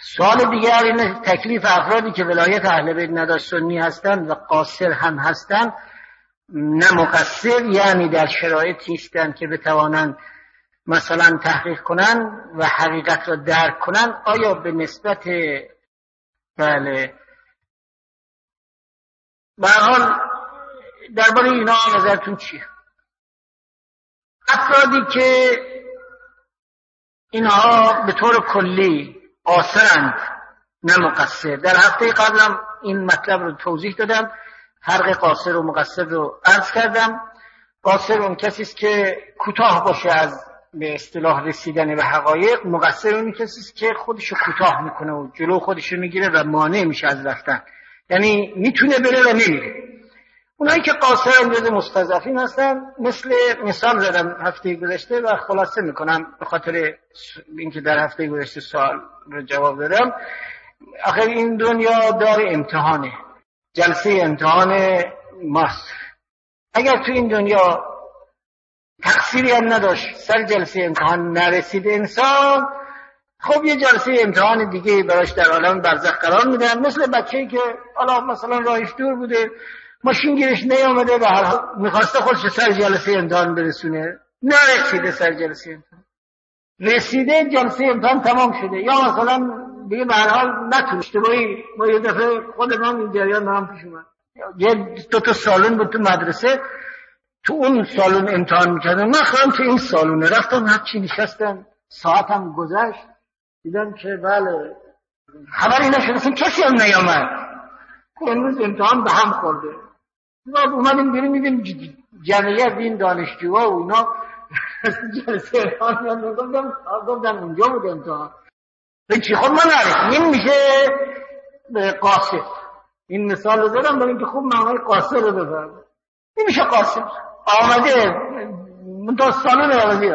سوال دیگر اینه تکلیف افرادی که ولایت اهل بیت نداشت سنی هستند و قاصر هم هستند نه مقصر، یعنی در شرایطی هستند که بتوانند مثلا تحقیق کنن و حقیقت را درک کنن، آیا به نسبت بله به هر حال درباره اینا نظرتون چیه؟ افرادی که اینها به طور کلی قاصرند نه مقصر، در هفته قبلم این مطلب رو توضیح دادم، فرق قاصر و مقصر رو عرض کردم. قاصر اون کسی است که کوتاه باشه از به اصطلاح رسیدن به حقایق، مقصر اون کسی است که خودشو کوتاه میکنه و جلو خودشو میگیره و مانع میشه از رفتن، یعنی میتونه بره و نمیره. اونایی که قاصرن جز مستضعفین هستن. مثال زدم هفته گذشته و خلاصه میکنم به خاطر اینکه در هفته گذشته سوال رو جواب دادم. آخر این دنیا دار امتحانه، جلسه امتحان ماست. اگر تو این دنیا تقصیری هم نداشت، سر جلسه امتحان نرسید انسان، خب یه جلسه امتحان دیگه براش در عالم برزخ قرار میدن. مثل بچه‌ای که حالا مثلا راهش دور بوده، ماشین گیرش نیامده و هر حال میخواسته خودش سر جلسه امتحان برسونه، نرسیده سر جلسه امتحان، رسیده جلسه امتحان تمام شده، یا مثلا دیگه به هر حال نتونسته. با یه دفعه خودم این جریان هم پیش اومد، یه دو تا سالن بود تو مدرسه، تو اون سالن امتحان میکردم، من خودم تو این سالونه رفتم هرچی نشستم، ساعتم گذشت، دیدم که بله خبری نشد، اصلا کسی هم نیامد، امروز امتحان به هم خورده. اومدیم بیرون میدیم جمعیت این دانشجوها و اینا جلسه امتحان گفتم اونجا بود امتحان. چی خب من نعرف این میشه قاصر. این مثال رو دارم برای اینکه خوب معنی قاصر رو بفهم. این میشه قاصر آمده منتها سالون آمده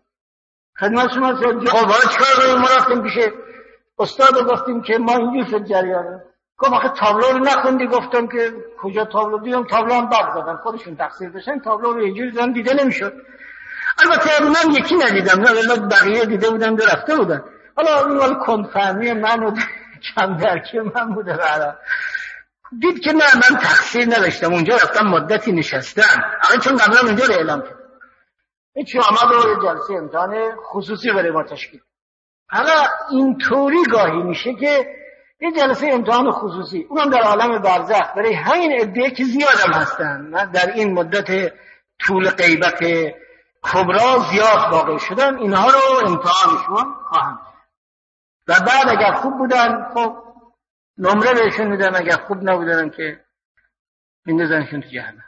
خدمت شما خب حالا چکار کنیم؟ ما رفتیم پیش استاد گفتیم که ما اینجور شد جریانه. گفت آخه تابلو رو نخوندی؟ گفتم که کجا تابلو دیدم، تابلو هم بد دادن، خودشون تقصیر داشتن، تابلو رو اینجوری دادن دیده نمیشد. البته من یکی ندیدم، نه ولی بقیه دیده بودن دو رفته بودن. حالا این ولی کندفهمی من و کم درکی من بوده. برای دید که نه من تقصیر نداشتم، اونجا رفتم مدتی نشستم، اما چون قبلا اونجا رو اعلام کرد هیچی آمد و جلسه امتحان خصوصی برای ما تشکیل. حالا اینطوری گاهی میشه که یه جلسه امتحان خصوصی، اونم در عالم برزخ، برای همین عده که زیادم هستن در این مدت طول غیبت کبرا زیاد واقع شدن، اینها رو امتحانشون خواهم و بعد اگر خوب بودن خب نمره بهشون میدن، اگر خوب نبودن که میندازنشون تو جهنم.